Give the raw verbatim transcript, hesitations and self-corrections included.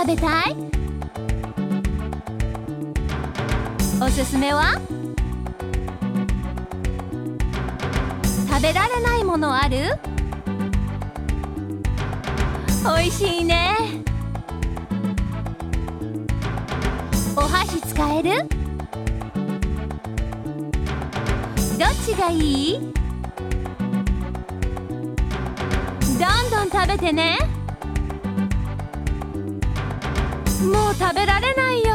食べたい？おすすめは？食べられないものある？おいしいね。お箸使える？どっちがいい？どんどん食べてね。もう食べられないよ。